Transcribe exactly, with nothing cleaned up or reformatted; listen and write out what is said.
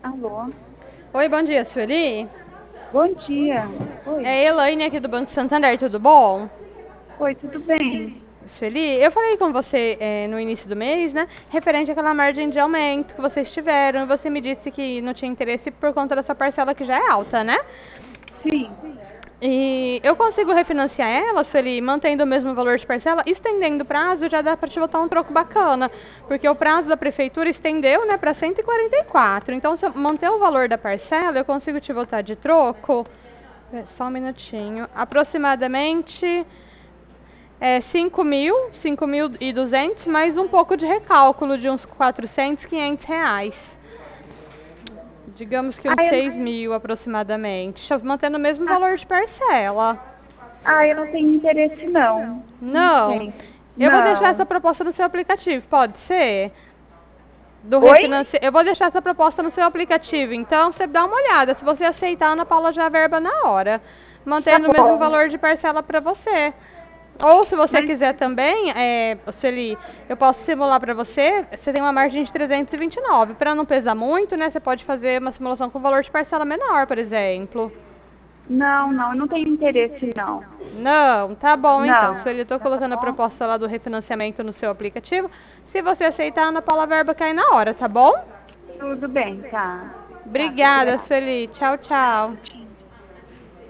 Alô? Oi, bom dia, Sueli. Bom dia. Oi. É Elaine aqui do Banco Santander, tudo bom? Oi, tudo bem? Sueli, eu falei com você é, no início do mês, né, referente àquela margem de aumento que vocês tiveram, e você me disse que não tinha interesse por conta dessa parcela que já é alta, né? Sim. E eu consigo refinanciar ela, Sueli, mantendo o mesmo valor de parcela, estendendo o prazo, já dá para te botar um troco bacana, porque o prazo da prefeitura estendeu, né, para cento e quarenta e quatro. Então, se eu manter o valor da parcela, eu consigo te botar de troco. É, só um minutinho. Aproximadamente é, cinco mil, cinco mil e duzentos, mais um pouco de recálculo de uns quatrocentos, quinhentos reais. Digamos que uns Ah, eu não, seis mil aproximadamente. Mantendo o mesmo ah, valor de parcela. ah, eu não tenho interesse, não. Não Não. tem. Eu vou deixar Não. essa proposta no seu aplicativo, pode ser? Do Oi? refinanci... Eu vou deixar essa proposta no seu aplicativo, então você dá uma olhada. Se você aceitar, a Ana Paula já verba na hora, Tá mantendo o mesmo bom. valor de parcela para você. Ou se você Mas, quiser também, é, Sueli, eu posso simular para você, você tem uma margem de trezentos e vinte e nove. Para não pesar muito, né, você pode fazer uma simulação com valor de parcela menor, por exemplo. não, não, eu não tenho interesse, não. Não, tá bom então. Não. Sueli, eu estou Tá colocando a bom? proposta lá do refinanciamento no seu aplicativo. Se você aceitar, a Ana Paula Verba cai na hora, tá bom? Tudo bem, tá. Tá, tô Obrigada, esperando. Sueli. Tchau, tchau.